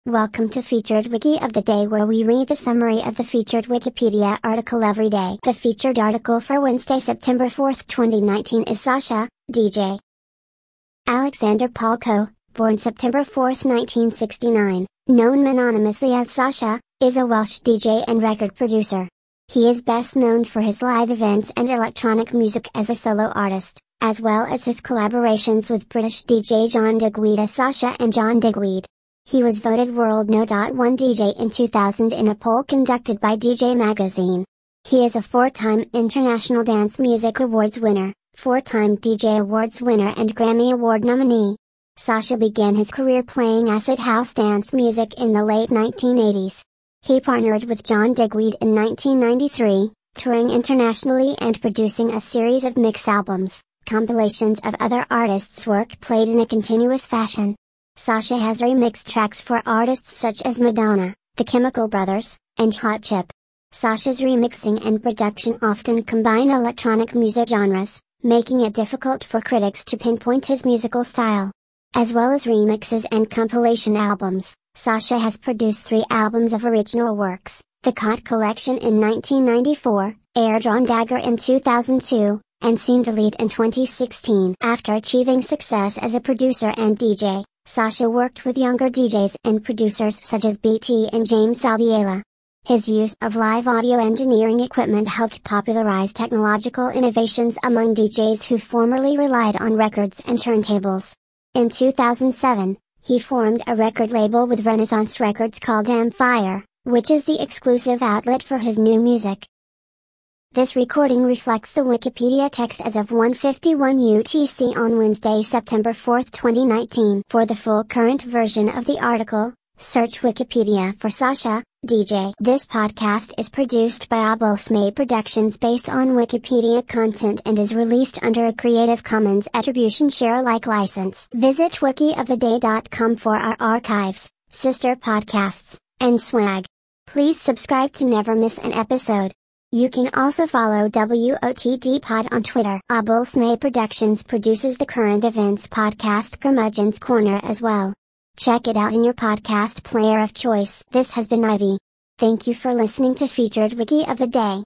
Welcome to Featured Wiki of the Day, where we read the summary of the featured Wikipedia article every day. The featured article for Wednesday, September 4th, 2019 is Sasha, DJ. Alexander Paul Coe, born September 4th, 1969, known anonymously as Sasha, is a Welsh DJ and record producer. He is best known for his live events and electronic music as a solo artist, as well as his collaborations with British DJ John Digweed as Sasha and John Digweed. He was voted World No. 1 DJ in 2000 in a poll conducted by DJ Magazine. He is a four-time International Dance Music Awards winner, four-time DJ Awards winner and Grammy Award nominee. Sasha began his career playing acid house dance music in the late 1980s. He partnered with John Digweed in 1993, touring internationally and producing a series of mix albums, compilations of other artists' work played in a continuous fashion. Sasha has remixed tracks for artists such as Madonna, The Chemical Brothers, and Hot Chip. Sasha's remixing and production often combine electronic music genres, making it difficult for critics to pinpoint his musical style. As well as remixes and compilation albums, Sasha has produced 3 albums of original works: The Cot Collection in 1994, Air Drawn Dagger in 2002, and Scene Delete in 2016. After achieving success as a producer and DJ, Sasha worked with younger DJs and producers such as BT and James Albiela. His use of live audio engineering equipment helped popularize technological innovations among DJs who formerly relied on records and turntables. In 2007, he formed a record label with Renaissance Records called Amfire, which is the exclusive outlet for his new music. This recording reflects the Wikipedia text as of 1:51 UTC on Wednesday, September 4th, 2019. For the full current version of the article, search Wikipedia for Sasha, DJ. This podcast is produced by Abulsmay Productions based on Wikipedia content and is released under a Creative Commons Attribution Share Alike license. Visit wikioftheday.com for our archives, sister podcasts, and swag. Please subscribe to never miss an episode. You can also follow WOTD Pod on Twitter. Abulsmay Productions produces the current events podcast Curmudgeon's Corner as well. Check it out in your podcast player of choice. This has been Ivy. Thank you for listening to Featured Wiki of the Day.